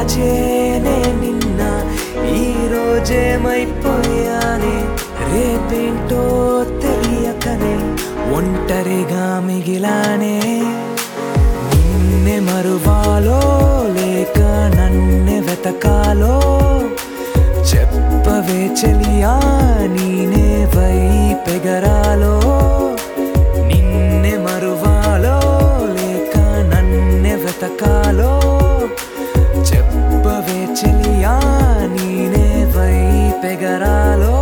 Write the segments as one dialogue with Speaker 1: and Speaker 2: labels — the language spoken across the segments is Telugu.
Speaker 1: దాచేనే నిన్న ఈ రోజేమైపోయానే రేపేంటో తెలియకనే ఒంటరిగా మిగిలానే నిన్నే మరువాలో లేక నన్నే వెతకాలో చెప్పవే చెలియా నీనే వైపెగరాలో నిన్నే మరువాలో లేక నన్నే వెతకాలో చెప్పవే చెలియా నీనే వైపెగరాలో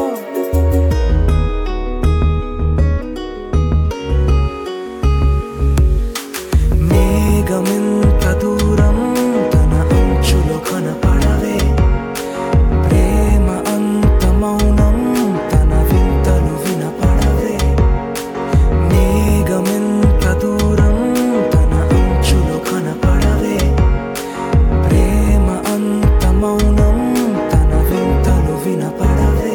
Speaker 1: మేఘమెంత దూరం తన అంచులో కనపడవే ప్రేమ అంత మౌనం తన వింతలు వినపడవే మేఘమెంత దూరం తన అంచులో కనపడవే ప్రేమ అంత మౌనం తన వింతలు వినపడవే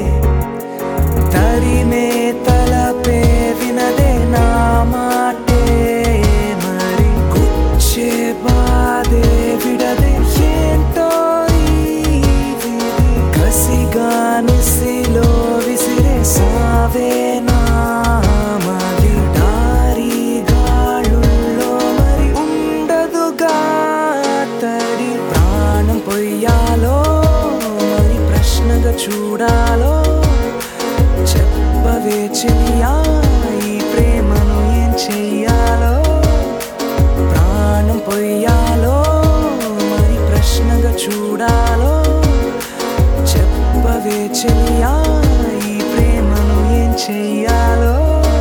Speaker 1: తరిమే తలపే వినదే నా మాటే మరి గుచ్చే బాధే విడదే ఏంటో ఈ విధి కసిగా నిసిలో విసిరే సావే నా మరి దారి గాళ్ళుల్లో మరి ఉండదుగా తడి ప్రాణం పొయ్యాలో మరి ప్రశ్నగా చూడాలో చెప్పవే చెలియా ఈ ప్రేమను ఏం చెయ్యాలో ప్రాణం పొయ్యాలో మరి ప్రశ్నగా చూడాలో చెప్పవే చెలియా ఈ ప్రేమను ఏం చెయ్యాలో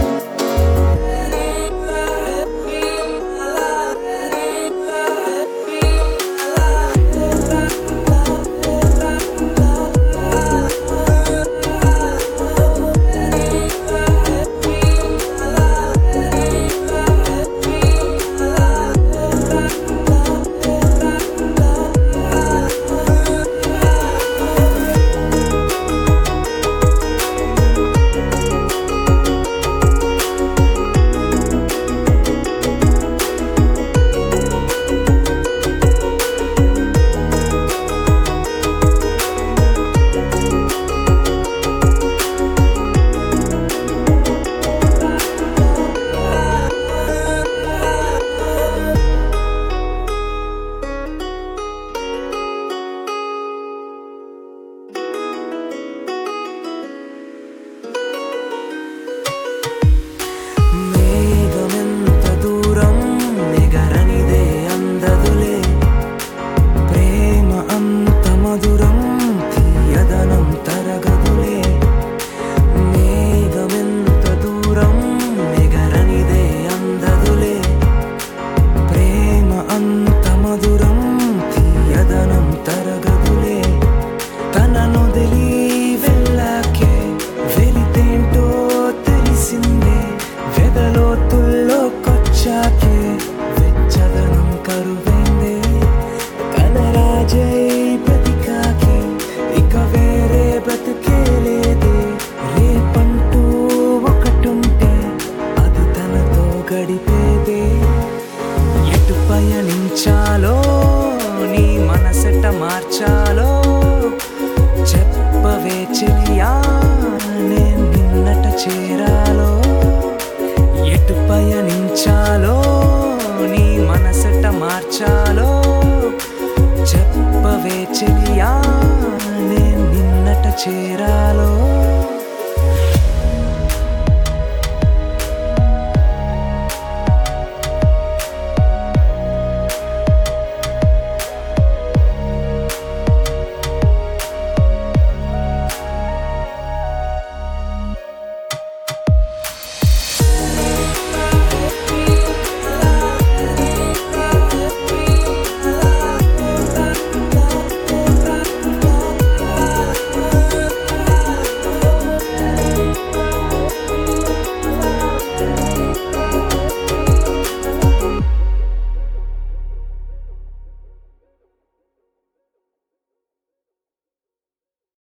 Speaker 1: మేఘమెంత దూరం నిగరనిదే అందదులే ప్రేమ అంత మధురం తీయదనం తరగదులే మేఘమెంత దూరం నిగరనిదే అందదులే ప్రేమ అంత మధురం తీయదనం తరగదులే తనను దిలి వెళ్ళాకే వెలితేంటో తెలిసిందే వెదలోతుల్లోకొచ్చాకే వెచ్చదనం కరువైందే కనరాజై బ్రతికాకే ఇక వేరే బ్రతికే లేదే రేపంటూ ఒకటుంటే అది తనతో గడిపేదే ఎటు పయనించాలో నీ మనసెట మార్చాలో చెప్పవే చెలియా నేను నిన్నట చేరాలో ఎటు పయనించాలో నీ మనసెట మార్చాలో చెప్పవే చెలియా నేను నిన్నట చేరాలో